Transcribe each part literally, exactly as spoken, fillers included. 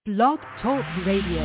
Blog Talk Radio.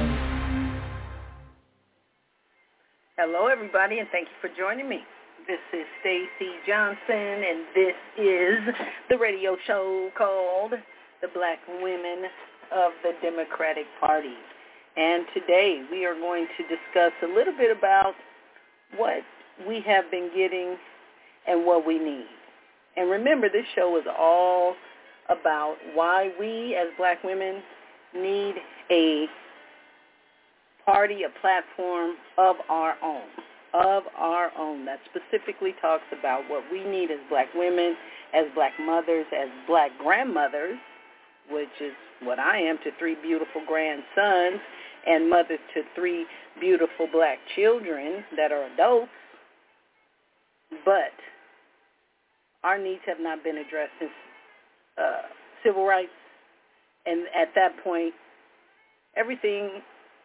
Hello, everybody, and thank you for joining me. This is Stacey Johnson, and this is the radio show called The Black Women of the Democratic Party. And today we are going to discuss a little bit about what we have been getting and what we need. And remember, this show is all about why we as black women need a party, a platform of our own, of our own, that specifically talks about what we need as black women, as black mothers, as black grandmothers, which is what I am to three beautiful grandsons, and mothers to three beautiful black children that are adults. But our needs have not been addressed since uh, civil rights. And at that point, everything,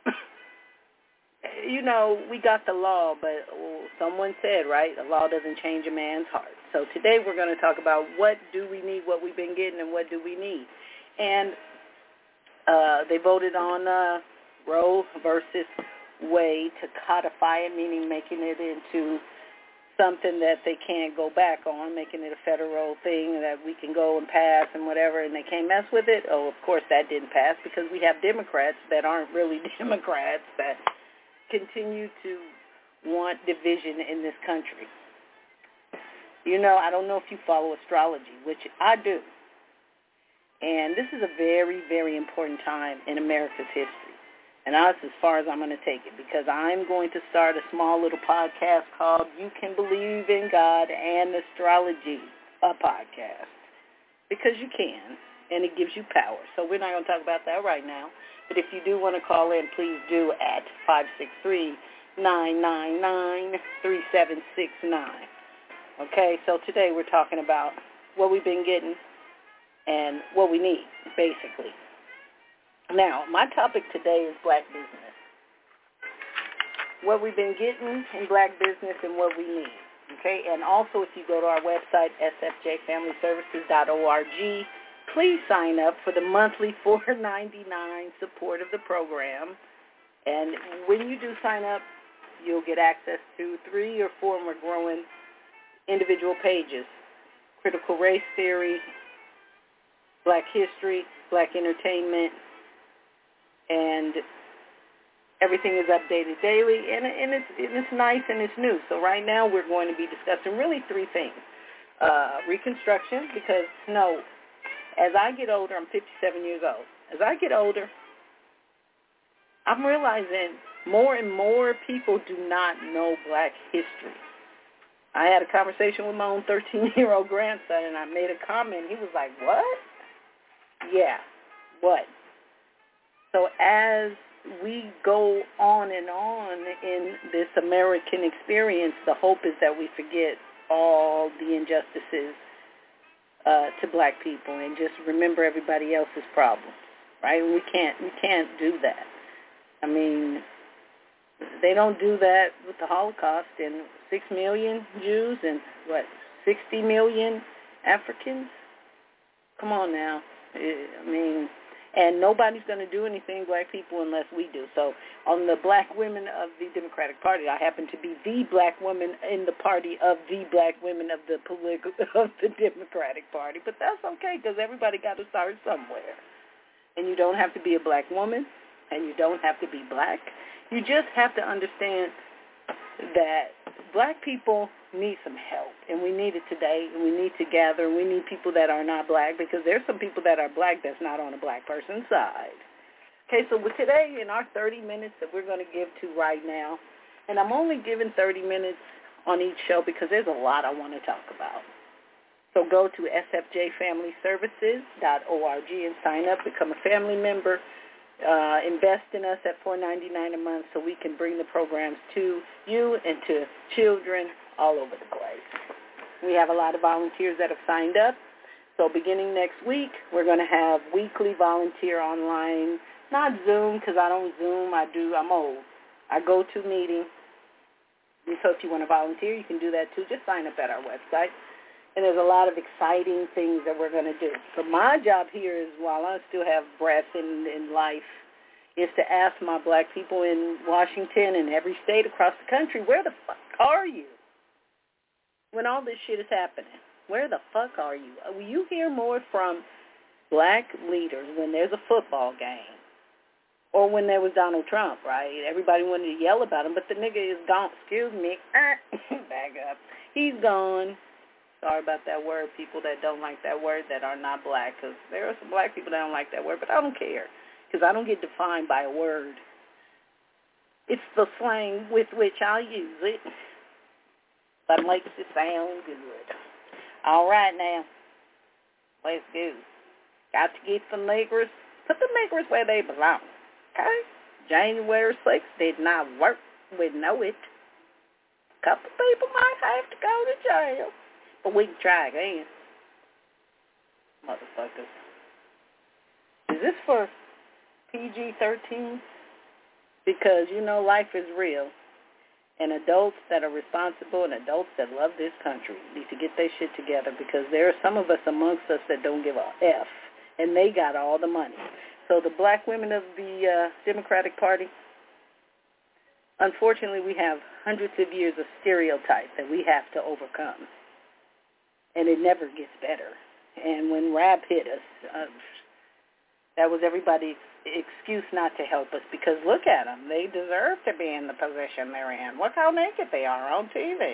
you know, we got the law, but someone said, right, the law doesn't change a man's heart. So today we're going to talk about what do we need, what we've been getting, and what do we need. And uh, they voted on uh, Roe versus Wade to codify it, meaning making it into something that they can't go back on, making it a federal thing that we can go and pass and whatever, and they can't mess with it. Oh, of course that didn't pass because we have Democrats that aren't really Democrats that continue to want division in this country. You know, I don't know if you follow astrology, which I do. And this is a very, very important time in America's history. And that's as far as I'm going to take it, because I'm going to start a small little podcast called You Can Believe in God and Astrology, a podcast, because you can, and it gives you power. So we're not going to talk about that right now. But if you do want to call in, please do at five six three, nine nine nine, three seven six nine. Okay, so today we're talking about what we've been getting and what we need, basically. Now, my topic today is black business. What we've been getting in black business and what we need. Okay, and also if you go to our website, s f j family services dot org, please sign up for the monthly four ninety-nine support of the program. And when you do sign up, you'll get access to three or four more growing individual pages: critical race theory, black history, black entertainment, and everything is updated daily, and, and, it's, and it's nice and it's new. So right now we're going to be discussing really three things. Uh, Reconstruction, because, no, as I get older, I'm fifty-seven years old. As I get older, I'm realizing more and more people do not know black history. I had a conversation with my own thirteen-year-old grandson, and I made a comment. He was like, what? Yeah, what? So as we go on and on in this American experience, the hope is that we forget all the injustices uh, to black people and just remember everybody else's problems, right? We can't, we can't do that. I mean, they don't do that with the Holocaust and six million Jews and, what, sixty million Africans? Come on now. I mean... And nobody's going to do anything, black people, unless we do. So on the black women of the Democratic Party, I happen to be the black woman in the party of the black women of the political of the Democratic Party. But that's okay, because everybody got to start somewhere. And you don't have to be a black woman, and you don't have to be black. You just have to understand that black people need some help, and we need it today, and we need to gather, and we need people that are not black, because there's some people that are black that's not on a black person's side. Okay, so with today, in our thirty minutes that we're going to give to right now, and I'm only giving thirty minutes on each show because there's a lot I want to talk about. So go to s f j family services dot org and sign up, become a family member. Uh, invest in us at four ninety-nine a month so we can bring the programs to you and to children all over the place. We have a lot of volunteers that have signed up. So beginning next week, we're going to have weekly volunteer online, not Zoom, because I don't Zoom. I do. I'm old. I go to meetings. And so if you want to volunteer, you can do that too. Just sign up at our website. and there's a lot of exciting things that we're going to do. So my job here is, while I still have breath in, in life, is to ask my black people in Washington and every state across the country, where the fuck are you when all this shit is happening? Where the fuck are you? Will you hear more from black leaders when there's a football game or when there was Donald Trump, right? Everybody wanted to yell about him, but the nigga is gone. Excuse me. Back up. He's gone. Sorry about that word, people that don't like that word that are not black, because there are some black people that don't like that word, but I don't care, because I don't get defined by a word. It's the slang with which I use it. That makes it sound good. All right, now, let's go. Got to get the niggers. Put the niggers where they belong, okay? January sixth did not work. We know it. A couple people might have to go to jail, but we can try again. Motherfuckers. Is this for P G thirteen? Because, you know, life is real. And adults that are responsible and adults that love this country need to get their shit together, because there are some of us amongst us that don't give a F, and they got all the money. So the black women of the uh, Democratic Party, unfortunately, we have hundreds of years of stereotype that we have to overcome, and it never gets better. And when rap hit us, uh, that was everybody's excuse not to help us, because look at them. They deserve to be in the position they're in. Look how naked they are on T V.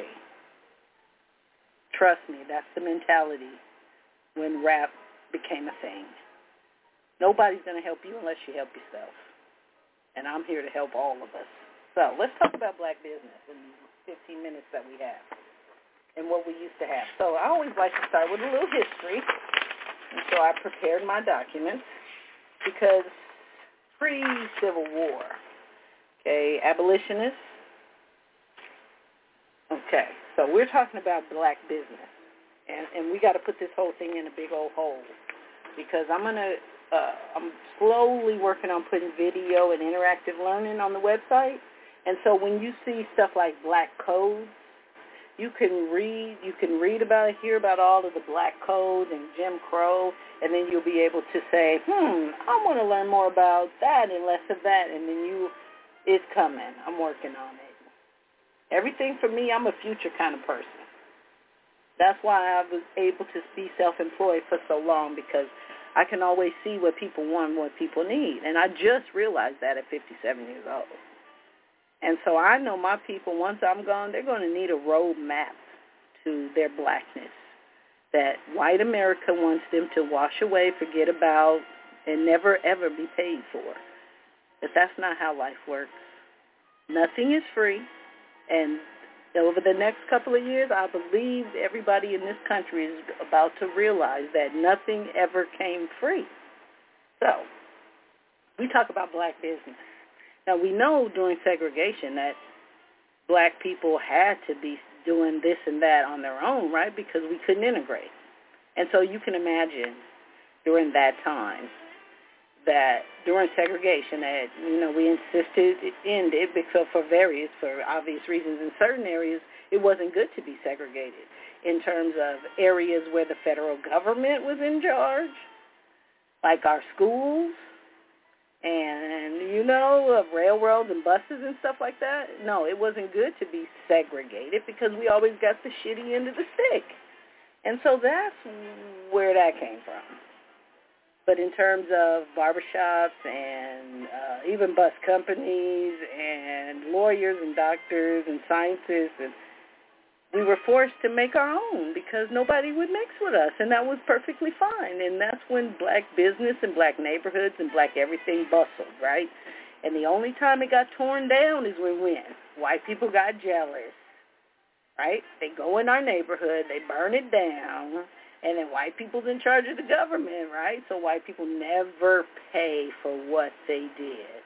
Trust me, that's the mentality when rap became a thing. Nobody's going to help you unless you help yourself. And I'm here to help all of us. So let's talk about black business in the fifteen minutes that we have and what we used to have. So I always like to start with a little history. And so I prepared my documents because pre-Civil War, okay, abolitionists. Okay, so we're talking about black business. And, and we got to put this whole thing in a big old hole, because I'm going to, uh, I'm slowly working on putting video and interactive learning on the website. And so when you see stuff like black codes, you can read, you can read about it, hear about all of the black code and Jim Crow, and then you'll be able to say, hmm, I want to learn more about that and less of that, and then you, it's coming. I'm working on it. Everything for me, I'm a future kind of person. That's why I was able to be self-employed for so long, because I can always see what people want and what people need. And I just realized that at fifty-seven years old. And so I know my people, once I'm gone, they're going to need a roadmap to their blackness that white America wants them to wash away, forget about, and never, ever be paid for. But that's not how life works. Nothing is free. And over the next couple of years, I believe everybody in this country is about to realize that nothing ever came free. So we talk about black business. Now, we know during segregation that black people had to be doing this and that on their own, right, because we couldn't integrate. And so you can imagine during that time that during segregation that, you know, we insisted it ended because for various, for obvious reasons, in certain areas it wasn't good to be segregated in terms of areas where the federal government was in charge, like our schools, and, you know, of railroads and buses and stuff like that. No, it wasn't good to be segregated because we always got the shitty end of the stick. And so that's where that came from. But in terms of barbershops and uh, even bus companies and lawyers and doctors and scientists, and we were forced to make our own because nobody would mix with us, and that was perfectly fine. And that's when black business and black neighborhoods and black everything bustled, right? And the only time it got torn down is when, when white people got jealous, right? They go in our neighborhood, they burn it down, and then white people's in charge of the government, right? So white people never pay for what they did.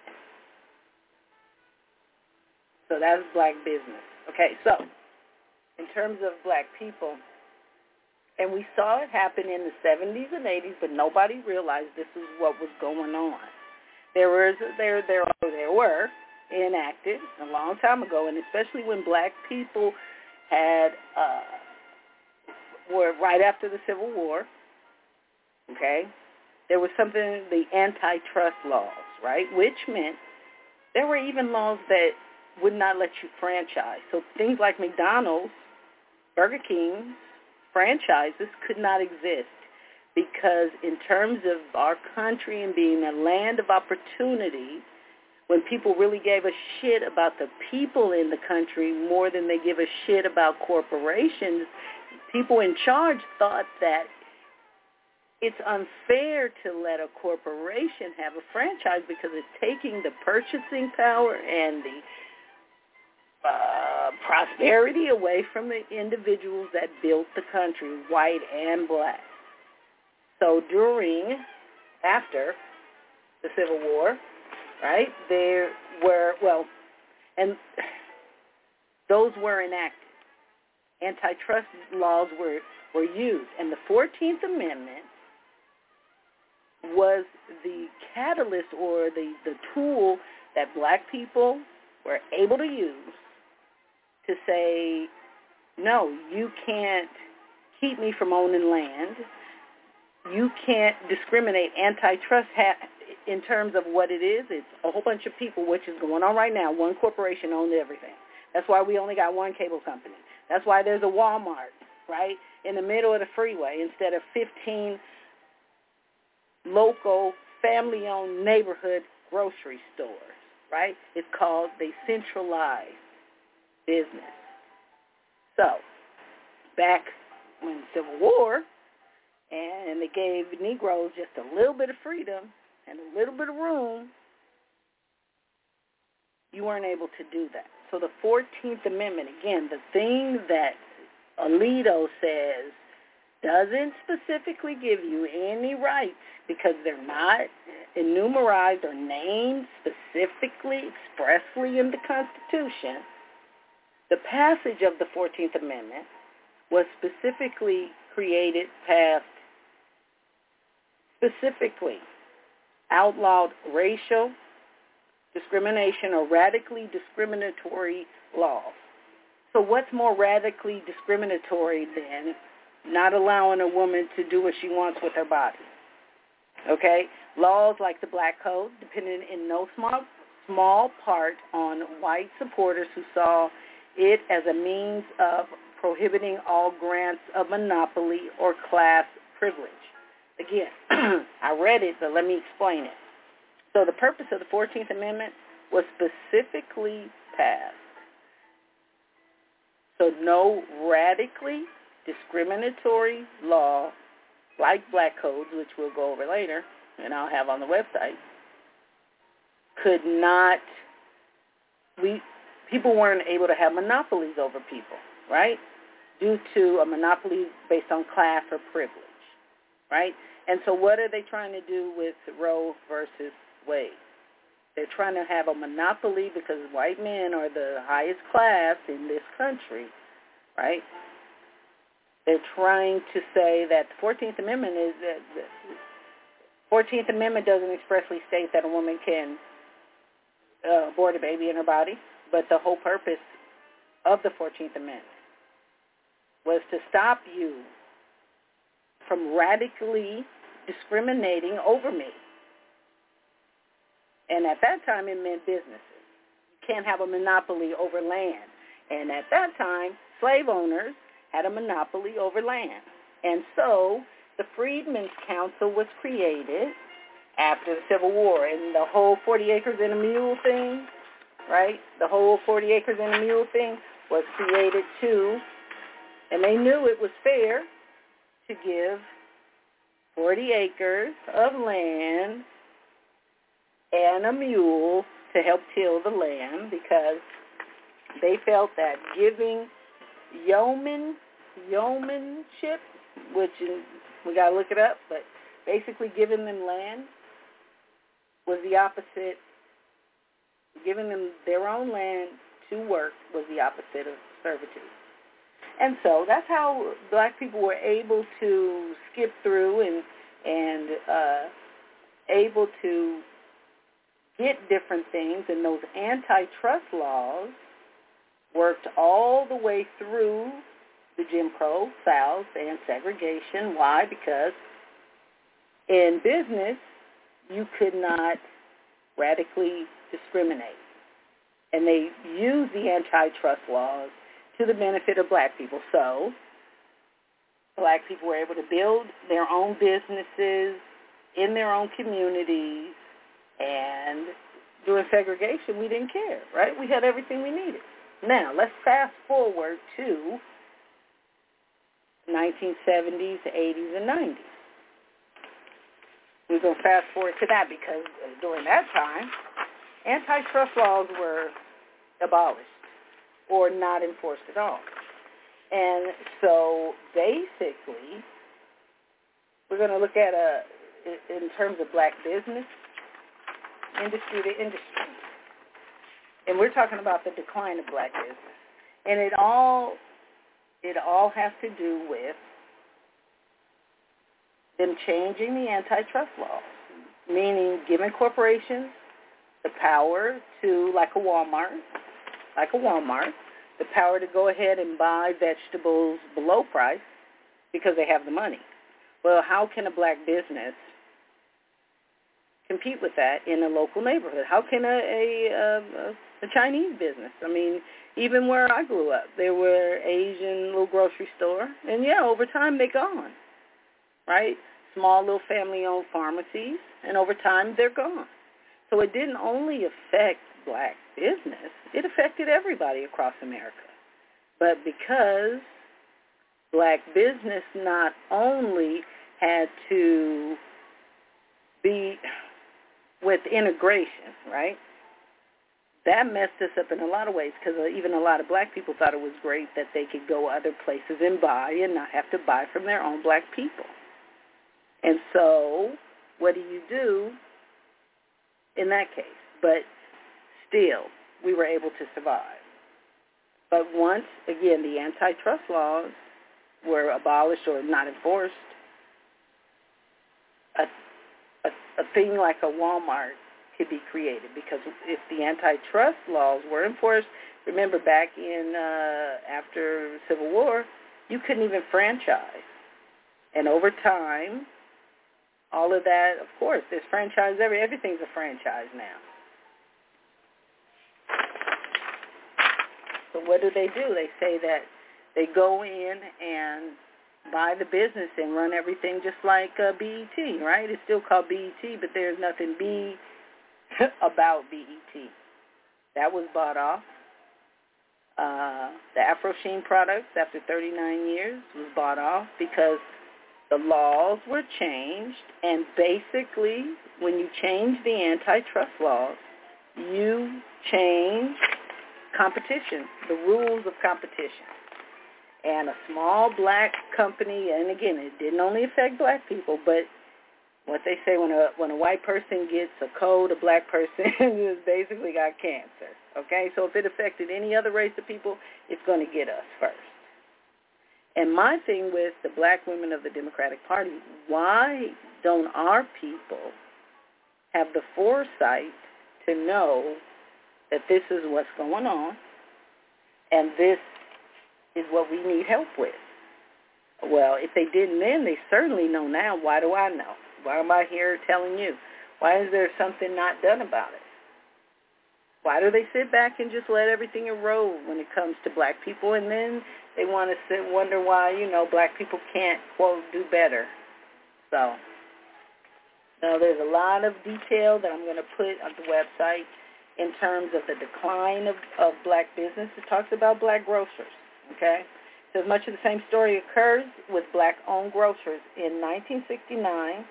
So that's black business. Okay, so in terms of black people, and we saw it happen in the seventies and eighties, but nobody realized this is what was going on. There was there there there were enacted a long time ago, and especially when black people had uh, were right after the Civil War. Okay, there was something, the antitrust laws, right? Which meant there were even laws that would not let you franchise. So things like McDonald's, Burger King, franchises could not exist because in terms of our country and being a land of opportunity, when people really gave a shit about the people in the country more than they give a shit about corporations, people in charge thought that it's unfair to let a corporation have a franchise because it's taking the purchasing power and the uh, prosperity away from the individuals that built the country, white and black. So during, after the Civil War, right, there were, well, and those were enacted. Antitrust laws were, were used. And the fourteenth Amendment was the catalyst or the, the tool that black people were able to use to say, no, you can't keep me from owning land. You can't discriminate. Antitrust ha- in terms of what it is, it's a whole bunch of people, which is going on right now. One corporation owns everything. That's why we only got one cable company. That's why there's a Walmart, right, in the middle of the freeway instead of fifteen local, family-owned neighborhood grocery stores, right? It's called the centralized business. So, back when the Civil War, and they gave Negroes just a little bit of freedom and a little bit of room, you weren't able to do that. So the fourteenth Amendment, again, the thing that Alito says doesn't specifically give you any rights because they're not enumerated or named specifically, expressly in the Constitution. The passage of the fourteenth Amendment was specifically created, passed, specifically outlawed racial discrimination or radically discriminatory laws. So what's more radically discriminatory than not allowing a woman to do what she wants with her body? Okay? Laws like the Black Code depended in no small, small part on white supporters who saw it as a means of prohibiting all grants of monopoly or class privilege. Again, I read it, but let me explain it. So the purpose of the fourteenth Amendment was specifically passed. So no radically discriminatory law like black codes, which we'll go over later, and I'll have on the website, could not, we people weren't able to have monopolies over people, right, due to a monopoly based on class or privilege, right? And so what are they trying to do with Roe versus Wade? They're trying to have a monopoly because white men are the highest class in this country, right? They're trying to say that the fourteenth Amendment is that the fourteenth Amendment doesn't expressly state that a woman can uh, abort a baby in her body, but the whole purpose of the fourteenth Amendment was to stop you from radically discriminating over me. And at that time, it meant businesses. You can't have a monopoly over land. And at that time, slave owners had a monopoly over land. And so the Freedmen's Council was created after the Civil War. And the whole forty acres and a mule thing, right? The whole forty acres and a mule thing was created too. And they knew it was fair to give forty acres of land and a mule to help till the land because they felt that giving yeoman, yeomanship, which is, we got to look it up, but basically giving them land was the opposite. Giving them their own land to work was the opposite of servitude. And so that's how black people were able to skip through and, and uh, able to get different things, and those antitrust laws worked all the way through the Jim Crow South and segregation. Why? Because in business, you could not radically discriminate. And they use the antitrust laws to the benefit of black people. So black people were able to build their own businesses in their own communities, and during segregation, we didn't care, right? We had everything we needed. Now, let's fast forward to nineteen seventies, eighties, and nineties. We're going to fast forward to that because during that time, antitrust laws were abolished or not enforced at all. And so basically, we're going to look at a, in terms of black business, industry to industry. And we're talking about the decline of black business. And it all, it all has to do with them changing the antitrust laws, meaning giving corporations the power to, like a Walmart, like a Walmart, the power to go ahead and buy vegetables below price because they have the money. Well, how can a black business compete with that in a local neighborhood? How can a, a, a, a Chinese business? I mean, even where I grew up, there were Asian little grocery store, and yeah, over time they're gone, right? Small little family-owned pharmacies, and over time they're gone. So it didn't only affect black business, it affected everybody across America. But because black business not only had to be with integration, right? That messed us up in a lot of ways because even a lot of black people thought it was great that they could go other places and buy and not have to buy from their own black people. And so what do you do in that case? But still, we were able to survive. But once, again, the antitrust laws were abolished or not enforced, a, a, a thing like a Walmart could be created because if the antitrust laws were enforced, remember back in uh, after the Civil War, you couldn't even franchise. And over time, all of that, of course, there's franchise, every, everything's a franchise now. So what do they do? They say that they go in and buy the business and run everything just like uh, B E T, right? It's still called B E T, but there's nothing B about B E T. That was bought off. Uh, the Afro Sheen products, after thirty-nine years, was bought off because the laws were changed, and basically when you change the antitrust laws, you change competition, the rules of competition. And a small black company, and again, it didn't only affect black people, but what they say when a when a white person gets a cold, a black person has basically got cancer. Okay, so if it affected any other race of people, it's going to get us first. And my thing with the black women of the Democratic Party, why don't our people have the foresight to know that this is what's going on and this is what we need help with? Well, if they didn't then, they certainly know now. Why do I know? Why am I here telling you? Why is there something not done about it? Why do they sit back and just let everything erode when it comes to black people, and then they want to sit wonder why, you know, black people can't, quote, do better? So, now there's a lot of detail that I'm going to put on the website in terms of the decline of, of black business. It talks about black grocers, okay? So much of the same story occurs with black-owned grocers. In nineteen sixty-nine,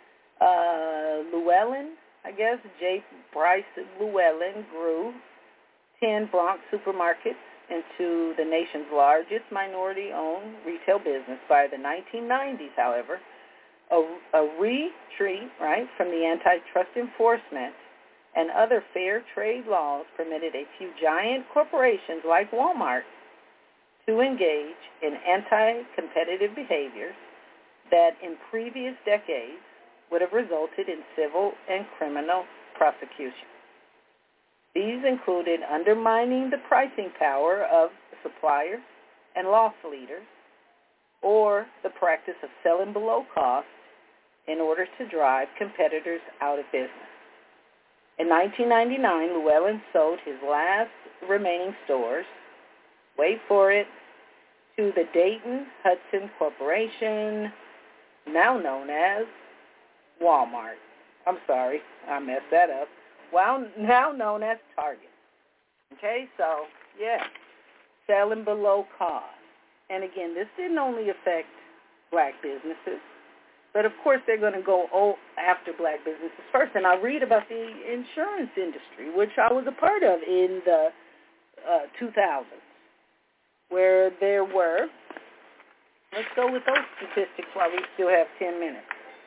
uh, Llewellyn, I guess, J. Bryce Llewellyn grew ten Bronx supermarkets into the nation's largest minority-owned retail business. By the nineteen nineties, however, a, a retreat, right, from the antitrust enforcement and other fair trade laws permitted a few giant corporations like Walmart to engage in anti-competitive behaviors that in previous decades would have resulted in civil and criminal prosecution. These included undermining the pricing power of suppliers and loss leaders, or the practice of selling below cost in order to drive competitors out of business. In nineteen ninety-nine, Llewellyn sold his last remaining stores, wait for it, to the Dayton Hudson Corporation, now known as Walmart. I'm sorry, I messed that up. Well, now known as Target. Okay, so, yeah, selling below cost. And again, this didn't only affect black businesses, but of course they're going to go after black businesses first. And I read about the insurance industry, which I was a part of in the uh, two thousands, where there were, let's go with those statistics while we still have ten minutes.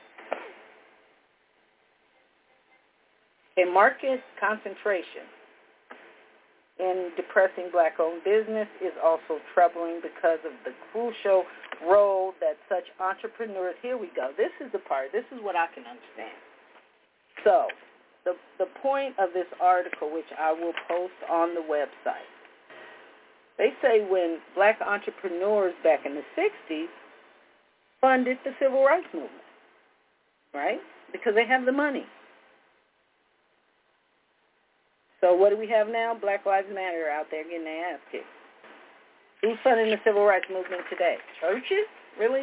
A market concentration in depressing black-owned business is also troubling because of the crucial role that such entrepreneurs, here we go, this is the part, this is what I can understand. So, the, the point of this article, which I will post on the website, they say when black entrepreneurs back in the sixties funded the civil rights movement, right? Because they have the money. So what do we have now? Black Lives Matter out there getting their ass kicked. Who's funding the civil rights movement today? Churches? Really?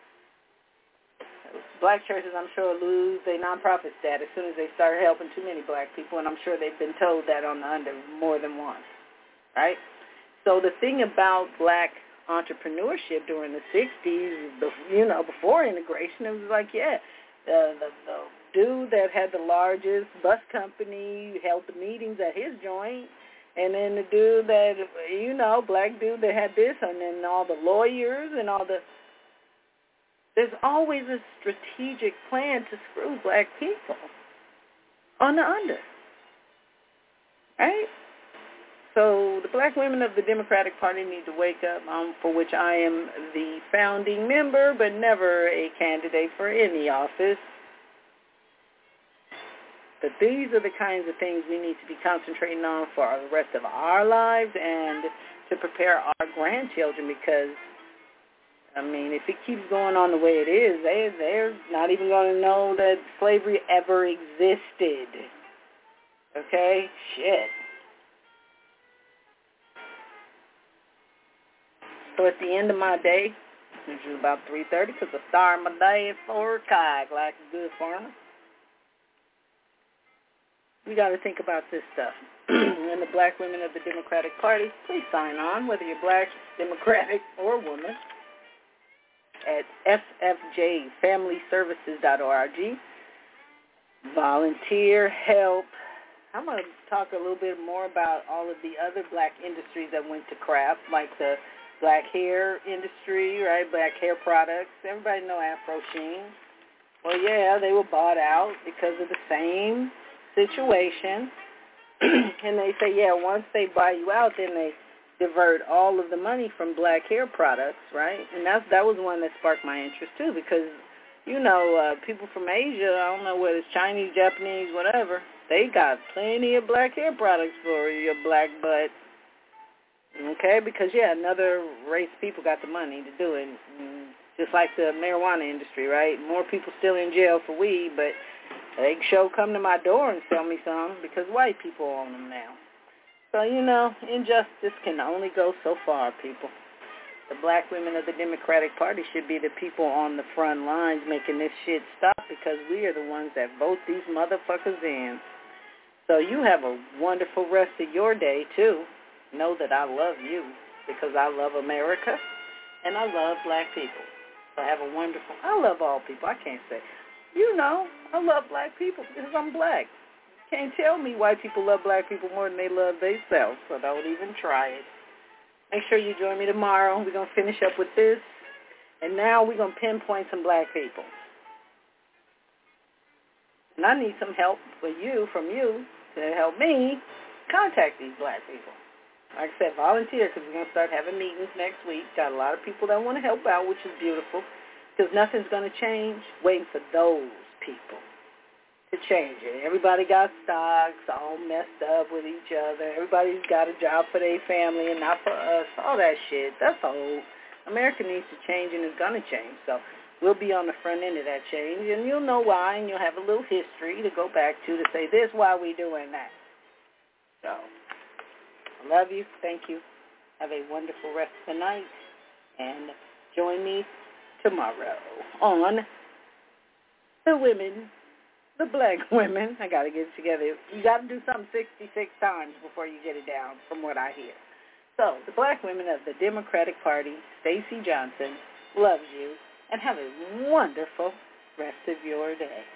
Black churches, I'm sure, lose their nonprofit status as soon as they start helping too many black people, and I'm sure they've been told that on the under more than once, right? So the thing about black entrepreneurship during the sixties, you know, before integration, it was like, yeah, the, the, the dude that had the largest bus company held the meetings at his joint, and then the dude that, you know, black dude that had this, and then all the lawyers and all the, there's always a strategic plan to screw black people on the under, right? So the black women of the Democratic Party need to wake up, um, for which I am the founding member, but never a candidate for any office. But these are the kinds of things we need to be concentrating on for the rest of our lives and to prepare our grandchildren, because, I mean, if it keeps going on the way it is, they, they're not even going to know that slavery ever existed. Okay? Shit. So at the end of my day, which is about three thirty, because I start my day at four o'clock like a good farmer, we got to think about this stuff. And the black women of the Democratic Party, please sign on, whether you're black, Democratic, or woman, at s f j family services dot org. Volunteer, help. I'm going to talk a little bit more about all of the other black industries that went to crap, like the black hair industry, right? Black hair products. Everybody know Afro Sheen. Well, yeah, they were bought out because of the same situation. And they say, yeah, once they buy you out, then they divert all of the money from black hair products, right? And that's, that was one that sparked my interest, too, because, you know, uh, people from Asia, I don't know whether it's Chinese, Japanese, whatever, they got plenty of black hair products for your black butt. Okay, because, yeah, another race of people got the money to do it. Just like the marijuana industry, right? More people still in jail for weed, but they sure come to my door and sell me some because white people own them now. So, you know, injustice can only go so far, people. The black women of the Democratic Party should be the people on the front lines making this shit stop, because we are the ones that vote these motherfuckers in. So you have a wonderful rest of your day, too. Know that I love you because I love America and I love black people. So have a wonderful, I love all people. I can't say, you know, I love black people because I'm black. You can't tell me white people love black people more than they love themselves, so don't even try it. Make sure you join me tomorrow. We're going to finish up with this. And now we're going to pinpoint some black people. And I need some help for you, from you, to help me contact these black people. Like I said, volunteer, because we're going to start having meetings next week. Got a lot of people that want to help out, which is beautiful, because nothing's going to change waiting for those people to change it. Everybody got stocks, all messed up with each other. Everybody's got a job for their family and not for us. All that shit, that's old. America needs to change, and it's going to change. So we'll be on the front end of that change, and you'll know why, and you'll have a little history to go back to to say, this is why we're doing that. So, I love you. Thank you. Have a wonderful rest of the night, and join me tomorrow on the women, the black women. I got to get it together. You got to do something sixty-six times before you get it down, from what I hear. So, the black women of the Democratic Party, Stacey Johnson, loves you, and have a wonderful rest of your day.